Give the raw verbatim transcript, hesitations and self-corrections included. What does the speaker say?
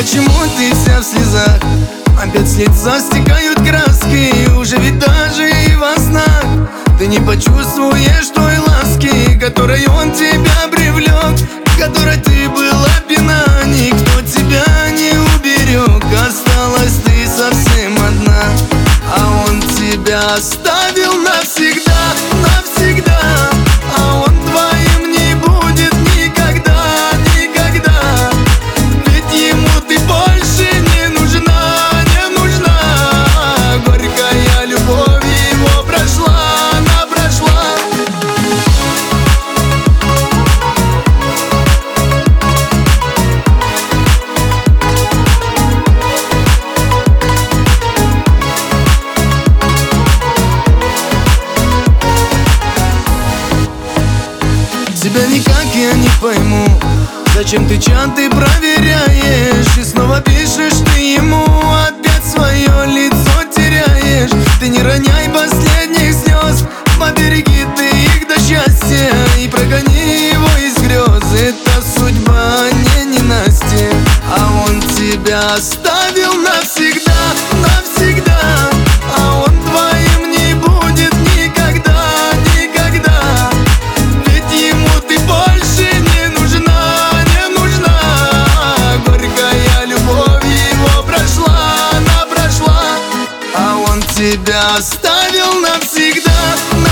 почему ты вся в слезах? Опять с лица стекают краски. Уже ведь даже и во снах ты не почувствуешь той ласки, которой он тебя привлек, которой ты была пьяна. Никто тебя не уберег, осталась ты совсем одна. А он тебя оставил навсегда, навсегда. А он твоим не будет никогда, никогда. Ведь ему ты больше не нужна, не нужна. Горькая любовь его прошла, она прошла. Тебя никак я не пойму, зачем ты чаты проверяешь и снова пишешь ты ему, опять свое лицо теряешь. Ты не роняй последних слез, побереги ты их до счастья и прогони его из грез. Это судьба, не ненастье, а он тебя оставил навсегда, навсегда. А он твоим не будет никогда, никогда. Ведь ему ты больше не нужна, не нужна. Горькая любовь его прошла, она прошла. А он тебя оставил навсегда.